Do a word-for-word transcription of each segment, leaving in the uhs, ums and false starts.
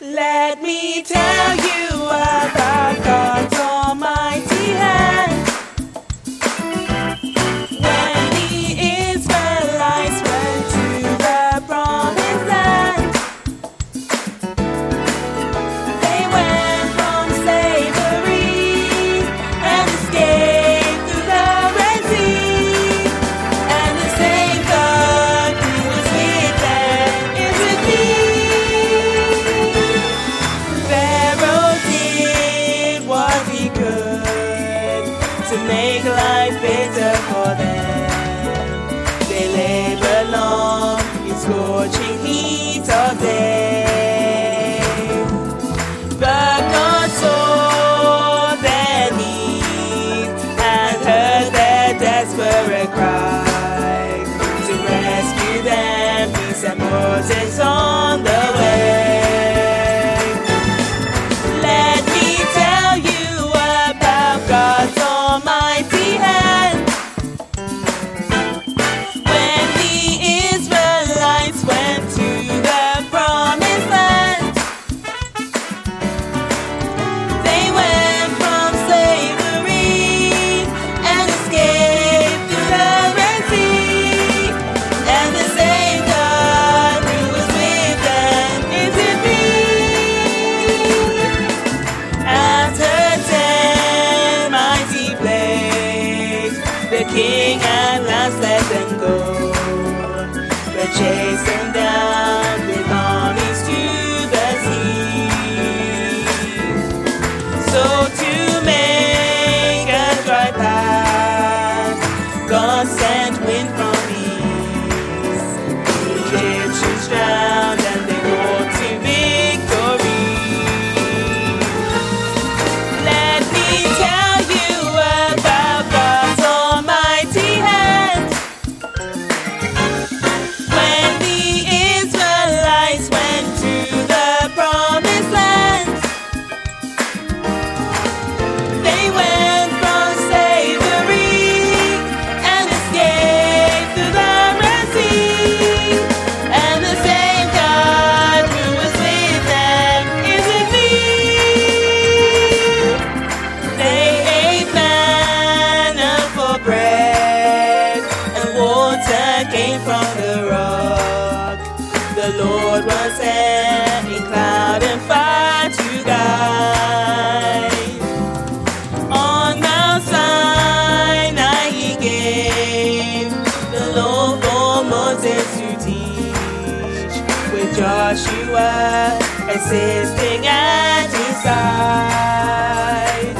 Let me tell you about God's almighty hand. When the Israelites went to the promised land, they went from slavery and escaped through the Red Sea. And the same God who was with them is with me. Pharaoh did what he could to make life better for them. They labored long in scorching heat of day, but God saw their need and heard their desperate cry. To rescue them, he sent Moses on the way. Let me tell you about God's almighty hand. When the Israelites went to the promised land, they went from slavery and escaped through the Red Sea. And the same God who was with them is with me. After ten mighty plagues, the king at last let them go, but chased them down with armies to the sea. So to make a dry path, God sent wind from east. The Egyptians drowned and they walked to victory. Let me tell you about God's almighty hand. When the Israelites went to the promised land, they went from slavery and escaped through the Red Sea. And the same God who was with them is with me. They ate manna for bread, and water came from the rock. The Lord was there in cloud and fire to guide. On Mount Sinai he gave the law for Moses to teach, with Joshua assisting at his side.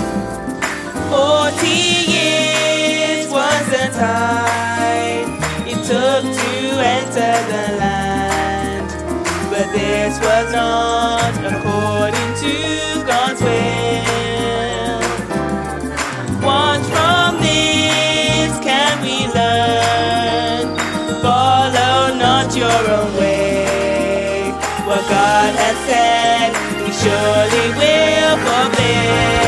Forty years was the time it took to enter the land, but this was not according to God's will. What from this can we learn? Follow not your own way. What God has said, he surely will fulfill.